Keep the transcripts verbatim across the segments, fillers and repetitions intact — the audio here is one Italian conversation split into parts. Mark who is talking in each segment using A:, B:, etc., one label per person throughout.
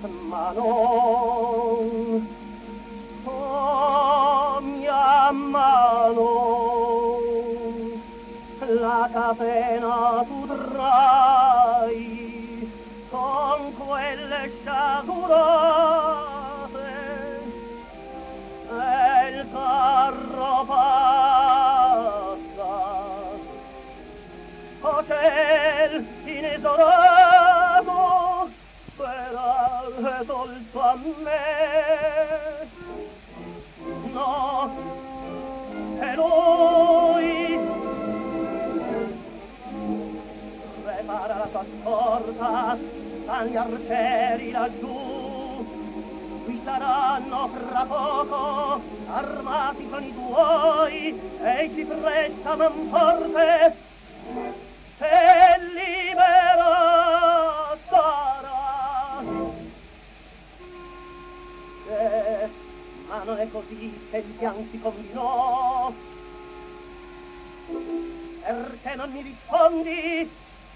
A: ma non, oh mia mano, la catena tu trai con quelle sciagurate e il carro passa, o ciel inesorato sarà tolto a me. No, è lui. Prepara la tua scorta agli arcieri laggiù, qui saranno fra poco armati con i tuoi e ci presta man forte e libera sarà. Eh, ma non è così che il pian si combinò. Perché non mi rispondi?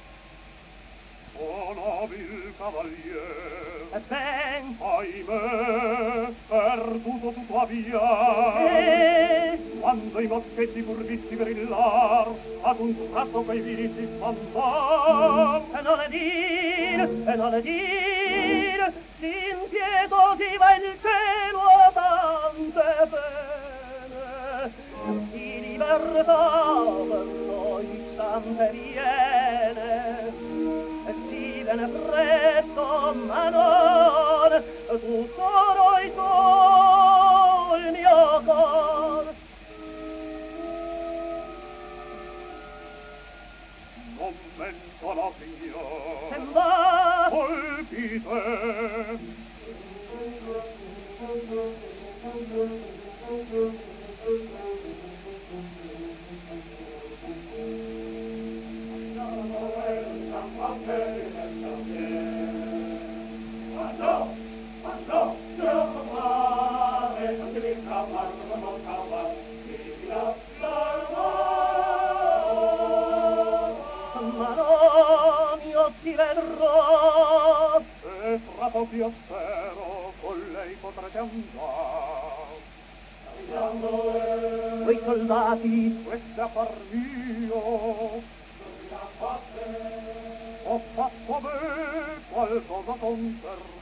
B: O nobil cavalier,
A: E ben,
B: ahimè, perduto tuttavia,
A: e
B: quando i moschetti pur visti brillar, ad un tratto quei visi si spandar.
A: e non è dir, e non è dir, s'impietosiva il cielo tante pene, di libertà per noi tante viene, e si viene presto, ma non tutto noi sul mio cor.
B: Non mentono, signor,
A: Sembra
B: colpite.
A: ma non io ti vedrò,
B: E fra pochi io spero con lei potrete andar.
A: quei soldati
B: Questa par mio ho fatto a me qualcosa conservar.